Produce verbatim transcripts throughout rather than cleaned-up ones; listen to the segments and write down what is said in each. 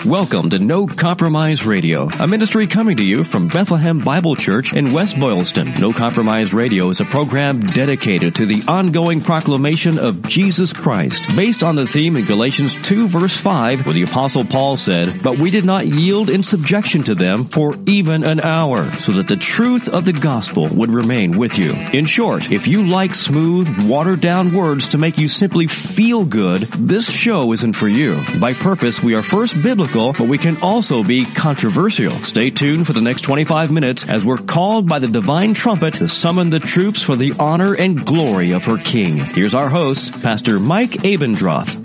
Welcome to No Compromise Radio, a ministry coming to you from Bethlehem Bible Church in West Boylston. No Compromise Radio is a program dedicated to the ongoing proclamation of Jesus Christ, based on the theme in Galatians two verse five, where the Apostle Paul said, "But we did not yield in subjection to them for even an hour, so that the truth of the gospel would remain with you." In short, if you like smooth, watered-down words to make you simply feel good, this show isn't for you. By purpose, we are first biblical, but we can also be controversial. Stay tuned for the next twenty-five minutes as we're called by the divine trumpet to summon the troops for the honor and glory of her King. Here's our host, Pastor Mike Abendroth.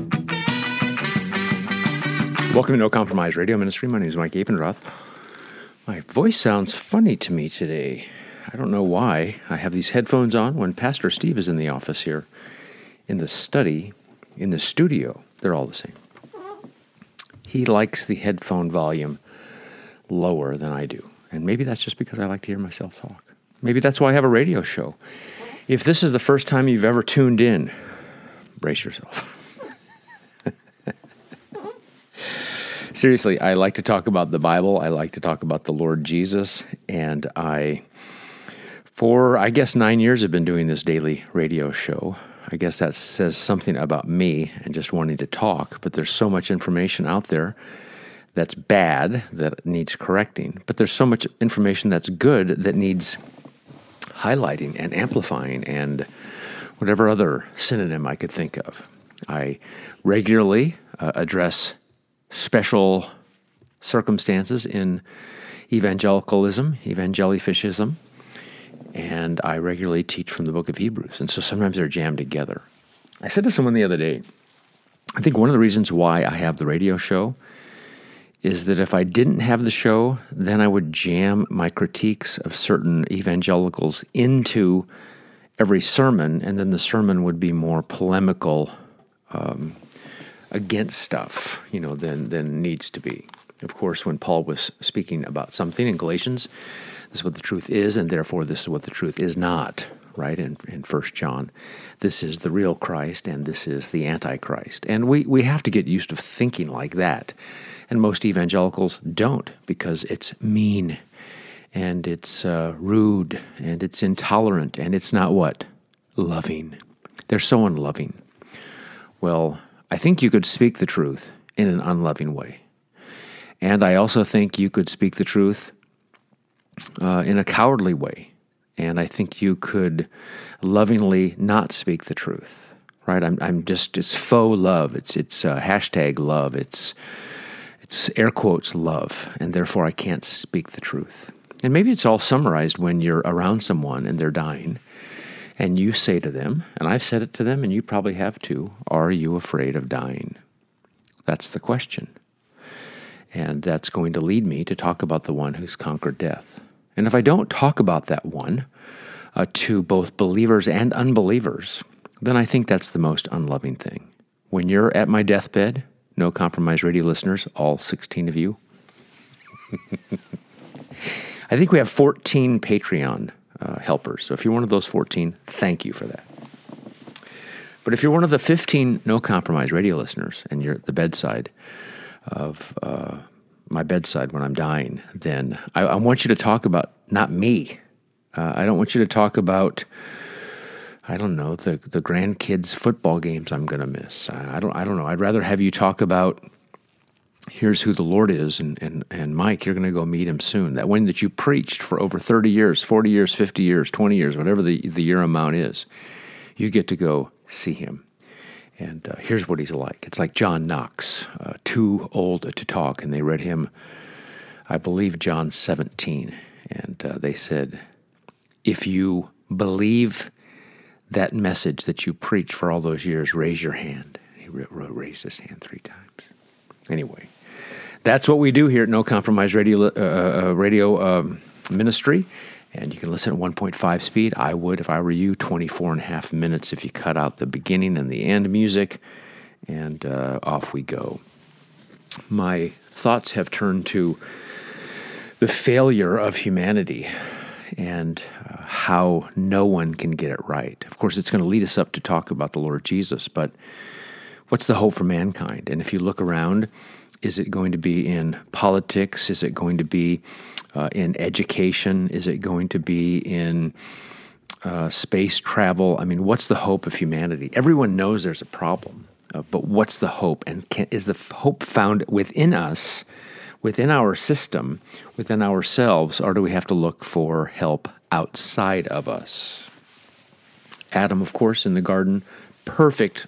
Welcome to No Compromise Radio Ministry. My name is Mike Abendroth. My voice sounds funny to me today. I don't know why. I have these headphones on when Pastor Steve is in the office here, in the study, in the studio. They're all the same. He likes the headphone volume lower than I do. And maybe that's just because I like to hear myself talk. Maybe that's why I have a radio show. If this is the first time you've ever tuned in, brace yourself. Seriously, I like to talk about the Bible. I like to talk about the Lord Jesus. And I, for I guess nine years, have been doing this daily radio show. I guess that says something about me and just wanting to talk, but there's so much information out there that's bad that needs correcting. But there's so much information that's good that needs highlighting and amplifying and whatever other synonym I could think of. I regularly uh, address special circumstances in evangelicalism, evangelifishism, and I regularly teach from the book of Hebrews. And so sometimes they're jammed together. I said to someone the other day, I think one of the reasons why I have the radio show is that if I didn't have the show, then I would jam my critiques of certain evangelicals into every sermon, and then the sermon would be more polemical um, against stuff, you know, than, than needs to be. Of course, when Paul was speaking about something in Galatians, this is what the truth is, and therefore this is what the truth is not, right? In, in First John, this is the real Christ, and this is the Antichrist. And we, we have to get used to thinking like that. And most evangelicals don't, because it's mean, and it's uh, rude, and it's intolerant, and it's not what? Loving. They're so unloving. Well, I think you could speak the truth in an unloving way. And I also think you could speak the truth Uh, in a cowardly way, and I think you could lovingly not speak the truth, right? I'm, I'm just, it's faux love, it's it's uh, hashtag love, it's it's air quotes love, and therefore I can't speak the truth. And maybe it's all summarized when you're around someone and they're dying, and you say to them, and I've said it to them, and you probably have too, are you afraid of dying? That's the question. And that's going to lead me to talk about the one who's conquered death. And if I don't talk about that one uh, to both believers and unbelievers, then I think that's the most unloving thing. When you're at my deathbed, No Compromise Radio listeners, all sixteen of you, I think we have fourteen Patreon uh, helpers. So if you're one of those fourteen, thank you for that. But if you're one of the fifteen No Compromise Radio listeners and you're at the bedside of uh, my bedside when I'm dying, then I, I want you to talk about not me. Uh, I don't want you to talk about, I don't know, the the grandkids' football games I'm going to miss. I, I don't I don't know. I'd rather have you talk about, here's who the Lord is, and and and Mike, you're going to go meet him soon. That one that you preached for over thirty years, forty years, fifty years, twenty years, whatever the, the year amount is, you get to go see him. And uh, here's what he's like. It's like John Knox, uh, too old to talk, and they read him, I believe, John seventeen. And uh, they said, if you believe that message that you preached for all those years, raise your hand. He raised his hand three times. Anyway, that's what we do here at No Compromise Radio, uh, uh, radio um, Ministry. And you can listen at one point five speed. I would, if I were you, twenty-four and a half minutes if you cut out the beginning and the end music, and uh, off we go. My thoughts have turned to the failure of humanity and uh, how no one can get it right. Of course, it's going to lead us up to talk about the Lord Jesus, but what's the hope for mankind? And if you look around Is it going to be in politics? Is it going to be uh, in education? Is it going to be in uh, space travel? I mean, what's the hope of humanity? Everyone knows there's a problem, uh, but what's the hope? And can, is the hope found within us, within our system, within ourselves, or do we have to look for help outside of us? Adam, of course, in the garden, perfect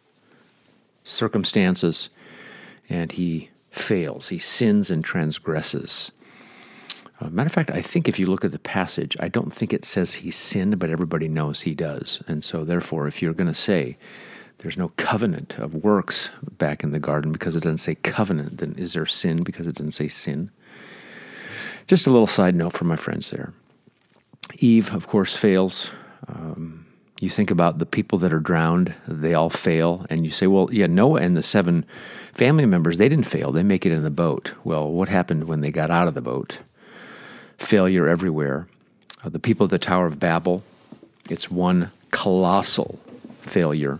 circumstances, and he fails. He sins and transgresses. Uh, matter of fact, I think if you look at the passage, I don't think it says he sinned, but everybody knows he does. And so therefore, if you're going to say there's no covenant of works back in the garden because it doesn't say covenant, then is there sin because it doesn't say sin? Just a little side note for my friends there. Eve, of course, fails. Um, you think about the people that are drowned, they all fail. And you say, well, yeah, Noah and the seven family members, they didn't fail. They make it in the boat. Well, what happened when they got out of the boat? Failure everywhere. Uh, the people at the Tower of Babel, it's one colossal failure.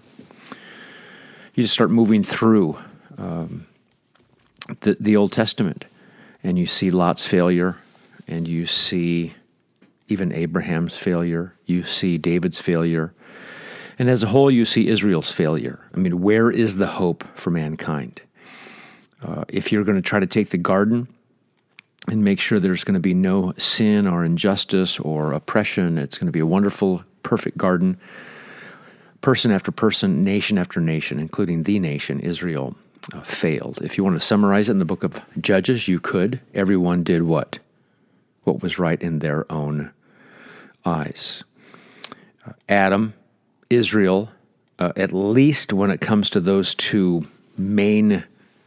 You just start moving through um, the, the Old Testament, and you see Lot's failure, and you see even Abraham's failure. You see David's failure. And as a whole, you see Israel's failure. I mean, where is the hope for mankind? Uh, if you're going to try to take the garden and make sure there's going to be no sin or injustice or oppression, it's going to be a wonderful, perfect garden. Person after person, nation after nation, including the nation, Israel, uh, failed. If you want to summarize it in the book of Judges, you could. Everyone did what? What was right in their own eyes. Uh, Adam, Israel, uh, at least when it comes to those two main,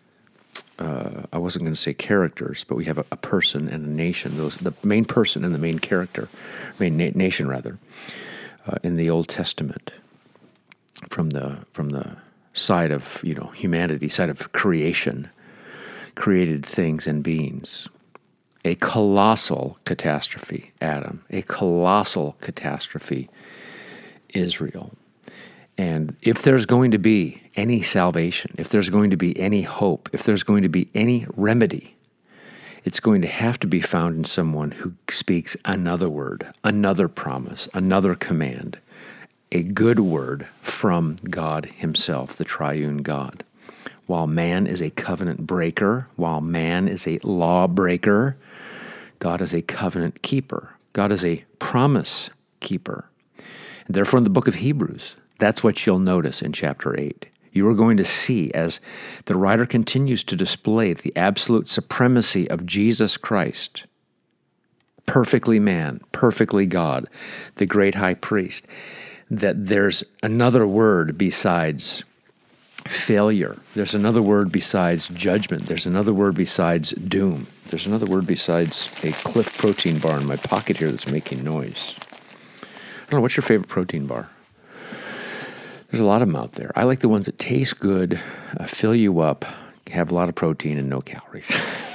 uh, I wasn't going to say characters, but we have a, a person and a nation. Those the main person and the main character, main na- nation rather, uh, in the Old Testament, from the from the side of you know humanity, side of creation, created things and beings. A colossal catastrophe, Adam. A colossal catastrophe, Israel. And if there's going to be any salvation, if there's going to be any hope, if there's going to be any remedy, it's going to have to be found in someone who speaks another word, another promise, another command, a good word from God himself, the triune God. While man is a covenant breaker, while man is a law breaker, God is a covenant keeper. God is a promise keeper. And therefore, in the book of Hebrews, that's what you'll notice in chapter eight. You are going to see, as the writer continues to display the absolute supremacy of Jesus Christ, perfectly man, perfectly God, the great high priest, that there's another word besides failure. There's another word besides judgment. There's another word besides doom. There's another word besides a Cliff protein bar in my pocket here that's making noise. I don't know, what's your favorite protein bar? There's a lot of them out there. I like the ones that taste good, uh, fill you up, have a lot of protein and no calories.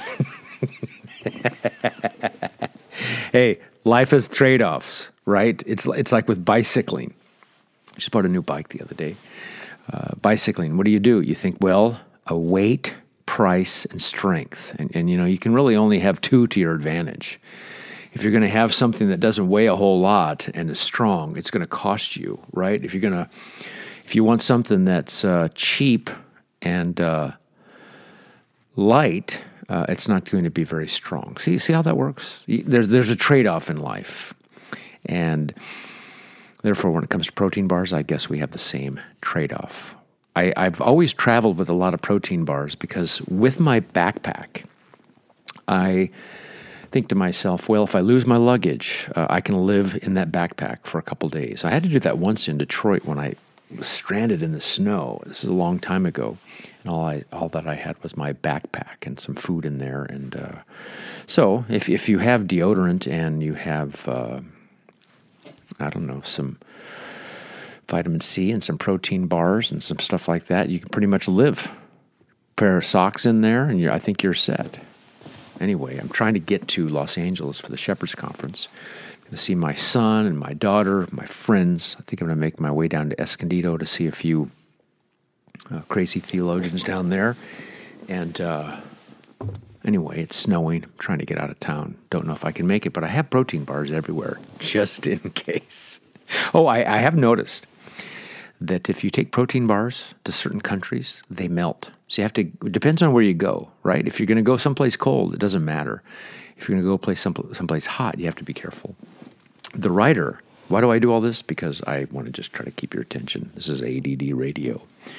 Hey, life has trade-offs, right? It's it's like with bicycling. I just bought a new bike the other day. Uh, bicycling, what do you do? You think, well, a weight, price, and strength. And, and, you know, you can really only have two to your advantage. If you're going to have something that doesn't weigh a whole lot and is strong, it's going to cost you, right? If you're going to, if you want something that's uh, cheap and uh, light, uh, it's not going to be very strong. See, see how that works? There's there's a trade-off in life, and therefore, when it comes to protein bars, I guess we have the same trade-off. I, I've always traveled with a lot of protein bars because with my backpack, I think to myself, well, if I lose my luggage, uh, I can live in that backpack for a couple days. I had to do that once in Detroit when I was stranded in the snow. This is a long time ago, and all I all that I had was my backpack and some food in there. And uh, so, if if you have deodorant and you have uh, I don't know, some vitamin C and some protein bars and some stuff like that, you can pretty much live. Pair of socks in there, and you're, I think you're set. Anyway, I'm trying to get to Los Angeles for the Shepherds Conference. I'm going to see my son and my daughter, my friends. I think I'm going to make my way down to Escondido to see a few uh, crazy theologians down there. And uh, anyway, it's snowing. I'm trying to get out of town. Don't know if I can make it, but I have protein bars everywhere, just in case. Oh, I, I have noticed that if you take protein bars to certain countries, they melt. So you have to, it depends on where you go, right? If you're going to go someplace cold, it doesn't matter. If you're going to go place some, someplace hot, you have to be careful. The writer, why do I do all this? Because I want to just try to keep your attention. This is A D D radio.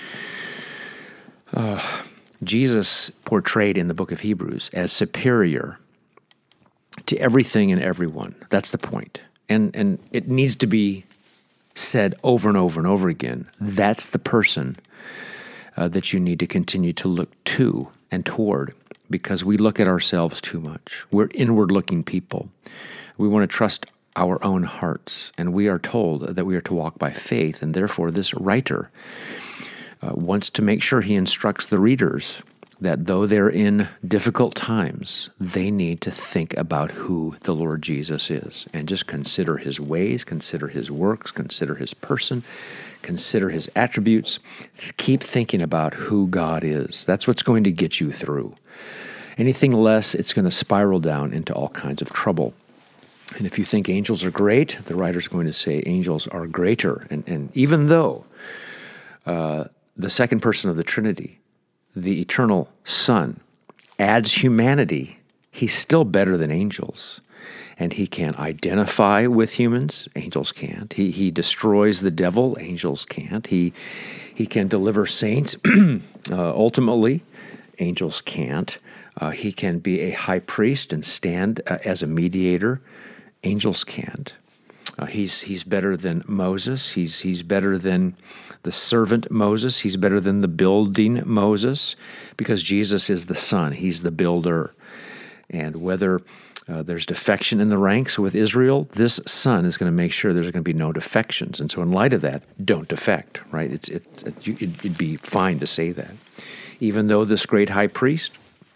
Uh, Jesus portrayed in the book of Hebrews as superior to everything and everyone. That's the point. And, and it needs to be said over and over and over again. That's the person uh, that you need to continue to look to and toward, because we look at ourselves too much. We're inward-looking people. We want to trust our own hearts, and we are told that we are to walk by faith, and therefore this writer uh, wants to make sure he instructs the readers that though they're in difficult times, they need to think about who the Lord Jesus is and just consider his ways, consider his works, consider his person, consider his attributes. Keep thinking about who God is. That's what's going to get you through. Anything less, it's going to spiral down into all kinds of trouble. And if you think angels are great, the writer's going to say angels are greater. And, and even though uh, the second person of the Trinity, the eternal Son, adds humanity, he's still better than angels. And he can identify with humans, angels can't. He he destroys the devil, angels can't. He he can deliver saints, uh, ultimately, angels can't. Uh, he can be a high priest and stand uh, as a mediator, angels can't. Uh, he's he's better than Moses. He's he's better than the servant Moses. He's better than the building Moses, because Jesus is the Son. He's the builder. And whether uh, there's defection in the ranks with Israel, this Son is going to make sure there's going to be no defections. And so, in light of that, don't defect. Right? It's it's it, it'd be fine to say that, even though this great high priest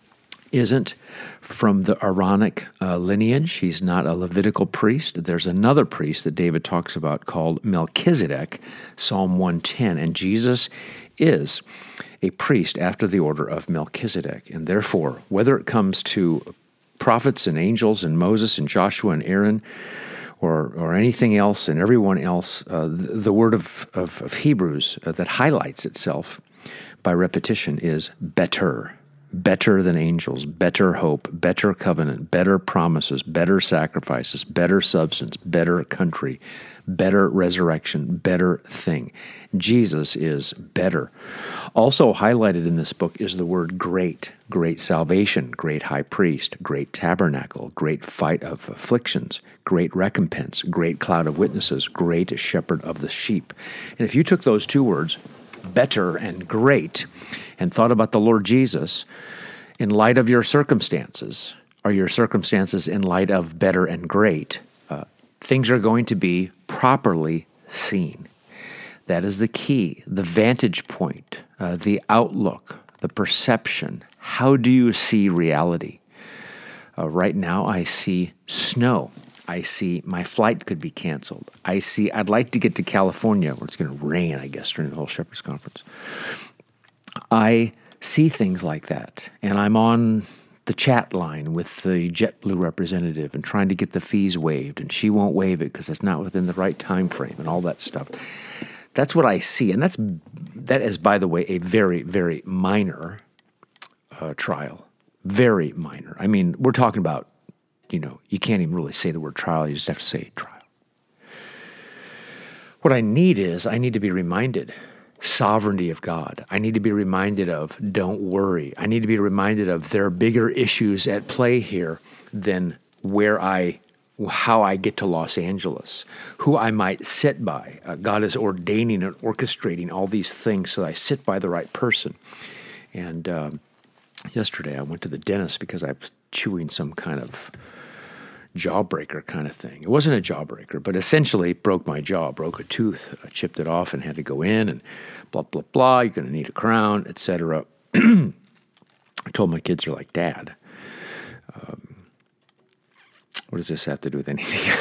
isn't from the Aaronic uh, lineage. He's not a Levitical priest. There's another priest that David talks about called Melchizedek, Psalm one ten, and Jesus is a priest after the order of Melchizedek. And therefore, whether it comes to prophets and angels and Moses and Joshua and Aaron or or anything else and everyone else, uh, the, the word of, of, of Hebrews uh, that highlights itself by repetition is better. Better than angels, better hope, better covenant, better promises, better sacrifices, better substance, better country, better resurrection, better thing. Jesus is better. Also highlighted in this book is the word great, great salvation, great high priest, great tabernacle, great fight of afflictions, great recompense, great cloud of witnesses, great shepherd of the sheep. And if you took those two words, better and great, and thought about the Lord Jesus in light of your circumstances, or your circumstances in light of better and great, uh, things are going to be properly seen. That is the key, the vantage point, uh, the outlook, the perception. How do you see reality? Uh, right now, I see snow. I see my flight could be canceled. I see I'd like to get to California, where it's going to rain, I guess, during the whole Shepherd's Conference. I see things like that, and I'm on the chat line with the JetBlue representative and trying to get the fees waived, and she won't waive it because it's not within the right time frame and all that stuff. That's what I see, and that's that is, by the way, a very, very minor uh, trial. Very minor. I mean, we're talking about, you know, you can't even really say the word trial. You just have to say trial. What I need is I need to be reminded sovereignty of God. I need to be reminded of don't worry. I need to be reminded of there are bigger issues at play here than where I, how I get to Los Angeles, who I might sit by. Uh, God is ordaining and orchestrating all these things so that I sit by the right person. And um, yesterday I went to the dentist because I was chewing some kind of jawbreaker kind of thing. It wasn't a jawbreaker, but essentially broke my jaw, broke a tooth, I chipped it off and had to go in and blah, blah, blah. You're going to need a crown, et cetera. I told my kids, they're like, Dad, um, what does this have to do with anything?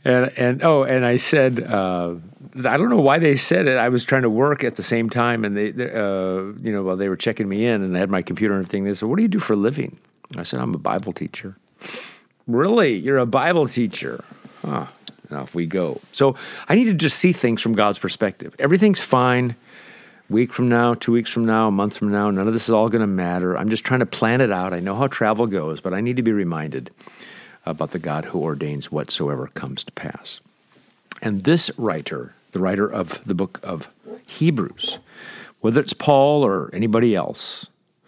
and and oh, and I said, uh, I don't know why they said it. I was trying to work at the same time, and they, they uh, you know, while they were checking me in, and I had my computer and everything. They said, "What do you do for a living?" I said, "I'm a Bible teacher." Really, you're a Bible teacher? Huh. And off we go. So I need to just see things from God's perspective. Everything's fine. Week from now, two weeks from now, a month from now, none of this is all going to matter. I'm just trying to plan it out. I know how travel goes, but I need to be reminded about the God who ordains whatsoever comes to pass. And this writer, the writer of the book of Hebrews, whether it's Paul or anybody else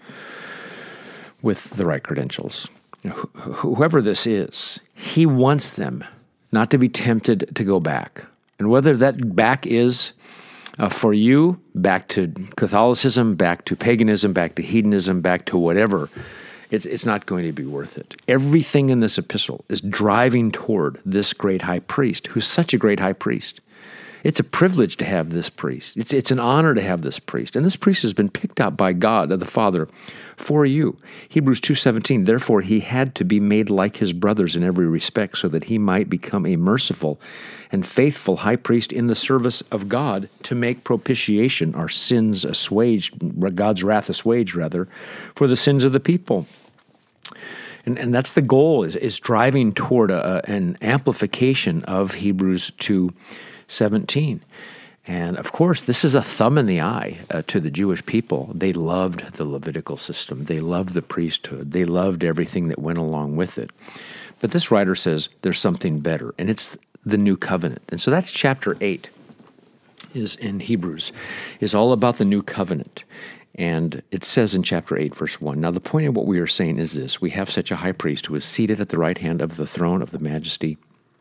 with the right credentials, wh- whoever this is, he wants them not to be tempted to go back. And whether that back is Uh, for you, back to Catholicism, back to paganism, back to hedonism, back to whatever, it's, it's not going to be worth it. Everything in this epistle is driving toward this great high priest, who's such a great high priest. It's a privilege to have this priest. It's, it's an honor to have this priest. And this priest has been picked out by God, the Father, for you. Hebrews two seventeen, therefore he had to be made like his brothers in every respect so that he might become a merciful and faithful high priest in the service of God to make propitiation, our sins assuaged, God's wrath assuaged, rather, for the sins of the people. And, and that's the goal, is, is driving toward a, an amplification of Hebrews two seventeen. And of course, this is a thumb in the eye uh, to the Jewish people. They loved the Levitical system. They loved the priesthood. They loved everything that went along with it. But this writer says there's something better, and it's the new covenant. And so that's chapter eight is in Hebrews, is all about the new covenant. And it says in chapter eight, verse one, now the point of what we are saying is this: we have such a high priest who is seated at the right hand of the throne of the majesty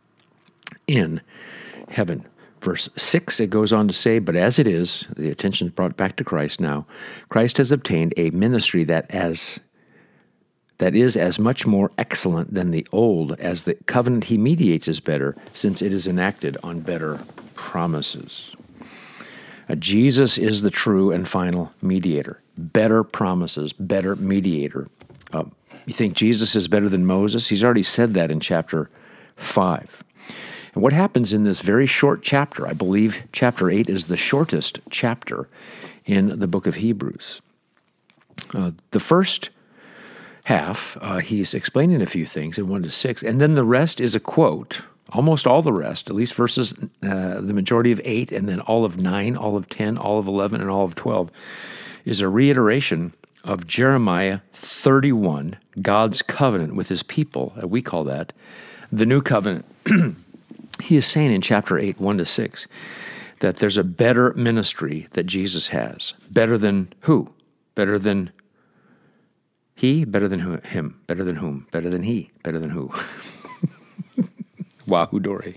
in heaven. Verse six, it goes on to say, but as it is, the attention is brought back to Christ now, Christ has obtained a ministry that as that is as much more excellent than the old, as the covenant he mediates is better, since it is enacted on better promises. Uh, Jesus is the true and final mediator. Better promises, better mediator. Uh, you think Jesus is better than Moses? He's already said that in chapter five. And what happens in this very short chapter, I believe chapter eight is the shortest chapter in the book of Hebrews. Uh, the first half, uh, he's explaining a few things in one to six, and then the rest is a quote. Almost all the rest, at least verses, uh, the majority of eight, and then all of nine, all of ten, all of eleven, and all of twelve, is a reiteration of Jeremiah thirty-one, God's covenant with his people. Uh, we call that the new covenant. He is saying in chapter eight, one to six, that there's a better ministry that Jesus has. Better than who? Better than he? Better than who? Him? Better than whom? Better than he? Better than who? Wahoo Dory.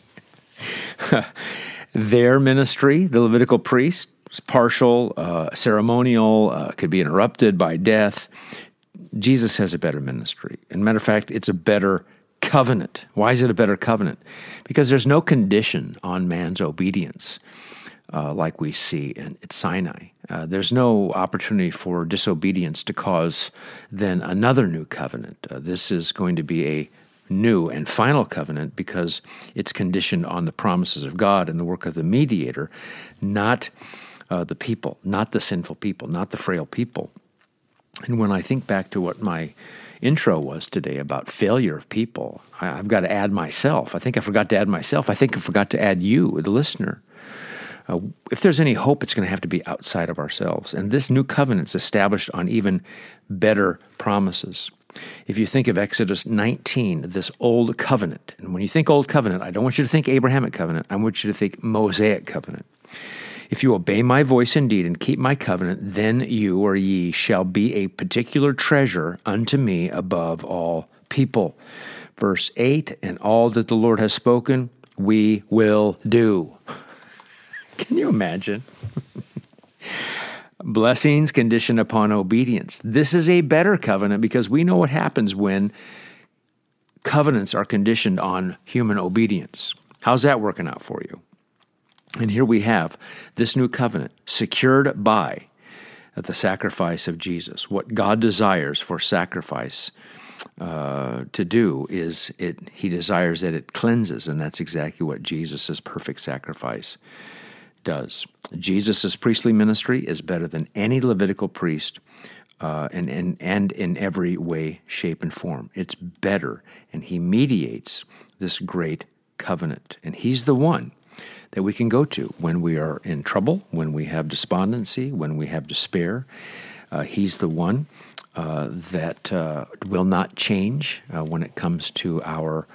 Their ministry, the Levitical priest, is partial, uh, ceremonial, uh, could be interrupted by death. Jesus has a better ministry. As a matter of fact, it's a better covenant. Why is it a better covenant? Because there's no condition on man's obedience uh, like we see in, at Sinai. Uh, there's no opportunity for disobedience to cause then another new covenant. Uh, this is going to be a new and final covenant because it's conditioned on the promises of God and the work of the mediator, not uh, the people, not the sinful people, not the frail people. And when I think back to what my intro was today about failure of people, I, I've got to add myself. I think I forgot to add myself. I think I forgot to add you, the listener. Uh, if there's any hope, it's going to have to be outside of ourselves. And this new covenant is established on even better promises. If you think of Exodus nineteen, this old covenant, and when you think old covenant, I don't want you to think Abrahamic covenant. I want you to think Mosaic covenant. If you obey my voice indeed and keep my covenant, then you or ye shall be a particular treasure unto me above all people. Verse eight, and all that the Lord has spoken, we will do. Can you imagine? Blessings conditioned upon obedience. This is a better covenant because we know what happens when covenants are conditioned on human obedience. How's that working out for you? And here we have this new covenant secured by the sacrifice of Jesus, what God desires for sacrifice uh, to do is it. He desires that it cleanses, and that's exactly what Jesus' perfect sacrifice does. Jesus' priestly ministry is better than any Levitical priest, uh, and, and, and in every way, shape, and form. It's better, and he mediates this great covenant. And he's the one that we can go to when we are in trouble, when we have despondency, when we have despair. Uh, he's the one uh, that uh, will not change uh, when it comes to our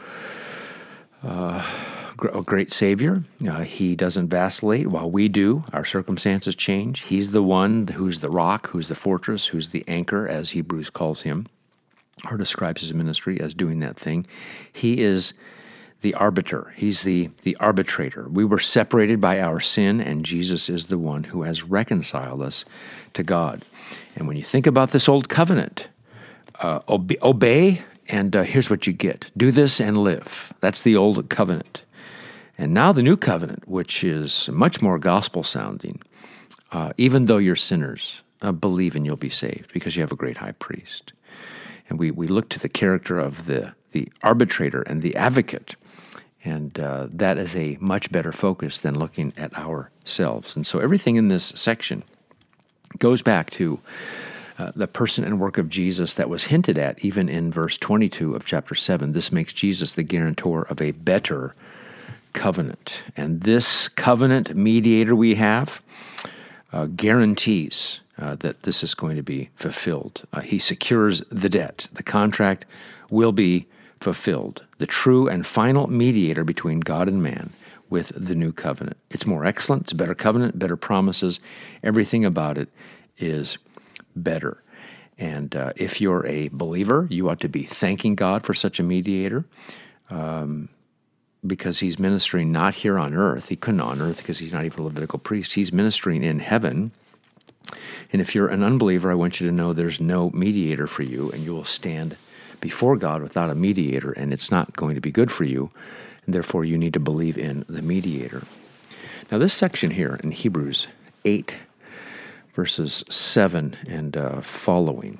uh, gr- great Savior. Uh, he doesn't vacillate while we do. Our circumstances change. He's the one who's the rock, who's the fortress, who's the anchor, as Hebrews calls him, or describes his ministry as doing that thing. He is the arbiter. He's the, the arbitrator. We were separated by our sin, and Jesus is the one who has reconciled us to God. And when you think about this old covenant, uh, obey, obey and uh, here's what you get. Do this and live. That's the old covenant. And now the new covenant, which is much more gospel-sounding, uh, even though you're sinners, uh, believe and you'll be saved because you have a great high priest. And we, we look to the character of the, the arbitrator and the advocate, and uh, that is a much better focus than looking at ourselves. And so everything in this section goes back to uh, the person and work of Jesus that was hinted at even in verse twenty-two of chapter seven. This makes Jesus the guarantor of a better covenant. And this covenant mediator we have uh, guarantees uh, that this is going to be fulfilled. Uh, he secures the debt. The contract will be fulfilled. The true and final mediator between God and man with the new covenant. It's more excellent. It's a better covenant, better promises. Everything about it is better. And uh, if you're a believer, you ought to be thanking God for such a mediator, um, because he's ministering not here on earth. He couldn't on earth because he's not even a Levitical priest. He's ministering in heaven. And if you're an unbeliever, I want you to know there's no mediator for you, and you will stand before God without a mediator, and it's not going to be good for you, and therefore you need to believe in the mediator. Now this section here in Hebrews eight, verses seven and uh, following,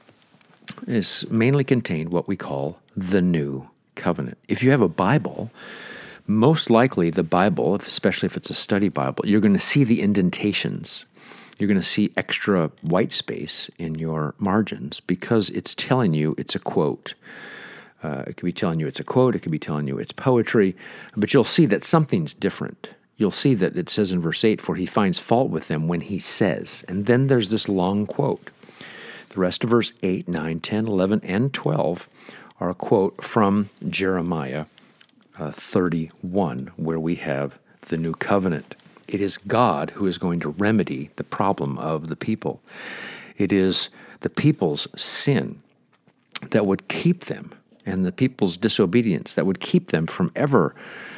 is mainly contained what we call the new covenant. If you have a Bible, most likely the Bible, especially if it's a study Bible, you're going to see the indentations. You're going to see extra white space in your margins because it's telling you it's a quote. Uh, it could be telling you it's a quote. It could be telling you it's poetry. But you'll see that something's different. You'll see that it says in verse eight, for he finds fault with them when he says. And then there's this long quote. The rest of verse eight, nine, ten, eleven, and twelve are a quote from Jeremiah uh, thirty-one, where we have the new covenant. It is God who is going to remedy the problem of the people. It is the people's sin that would keep them, and the people's disobedience that would keep them from ever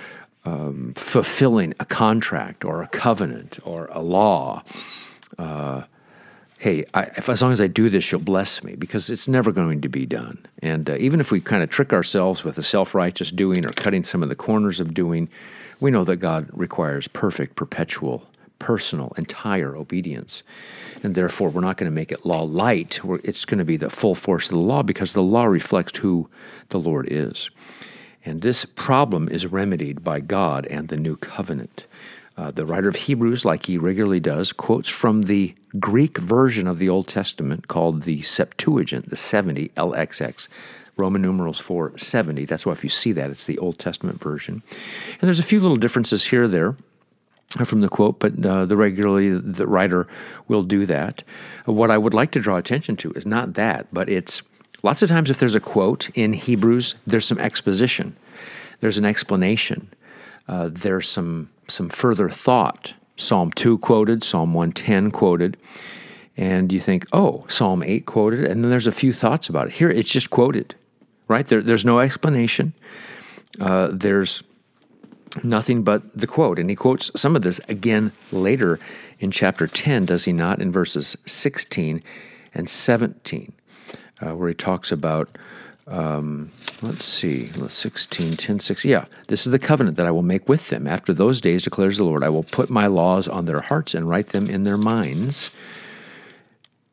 um, fulfilling a contract or a covenant or a law. Uh, hey, I, if, as long as I do this, you'll bless me, because it's never going to be done. And uh, even if we kind of trick ourselves with a self-righteous doing or cutting some of the corners of doing, we know that God requires perfect, perpetual, personal, entire obedience. And therefore, we're not going to make it law light. We're, it's going to be the full force of the law, because the law reflects who the Lord is. And this problem is remedied by God and the new covenant. Uh, the writer of Hebrews, like he regularly does, quotes from the Greek version of the Old Testament called the Septuagint, the seventy, L X X. Roman numerals for seventy. That's why if you see that, it's the Old Testament version. And there's a few little differences here or there from the quote, but uh, the regularly the writer will do that. What I would like to draw attention to is not that, but it's lots of times if there's a quote in Hebrews, there's some exposition. There's an explanation. Uh, there's some some further thought. Psalm two quoted, Psalm one ten quoted, and you think, oh, Psalm eight quoted, and then there's a few thoughts about it. Here, it's just quoted, right? There, there's no explanation. Uh, there's nothing but the quote, and he quotes some of this again later in chapter ten, does he not, in verses sixteen and seventeen, uh, where he talks about, um, let's see, sixteen, ten, six, yeah, this is the covenant that I will make with them. After those days, declares the Lord, I will put my laws on their hearts and write them in their minds.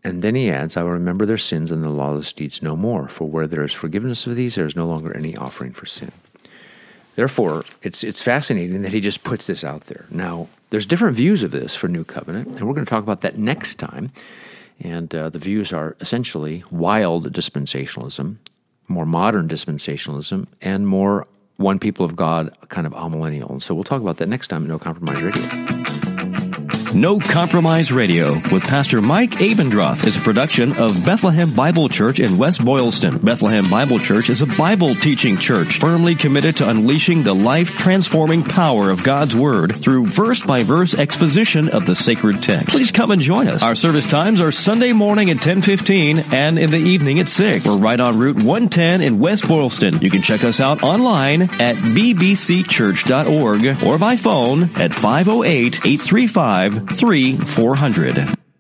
And then he adds, I will remember their sins and the lawless deeds no more, for where there is forgiveness of these, there is no longer any offering for sin. Therefore, it's it's fascinating that he just puts this out there. Now, there's different views of this for New Covenant, and we're going to talk about that next time. And uh, the views are essentially wild dispensationalism, more modern dispensationalism, and more one people of God kind of amillennial. And so we'll talk about that next time at No Compromise Radio. No Compromise Radio with Pastor Mike Abendroth is a production of Bethlehem Bible Church in West Boylston. Bethlehem Bible Church is a Bible teaching church firmly committed to unleashing the life-transforming power of God's Word through verse-by-verse exposition of the sacred text. Please come and join us. Our service times are Sunday morning at ten fifteen and in the evening at six. We're right on Route one ten in West Boylston. You can check us out online at b b c church dot org or by phone at five oh eight, eight three five, three four zero zero.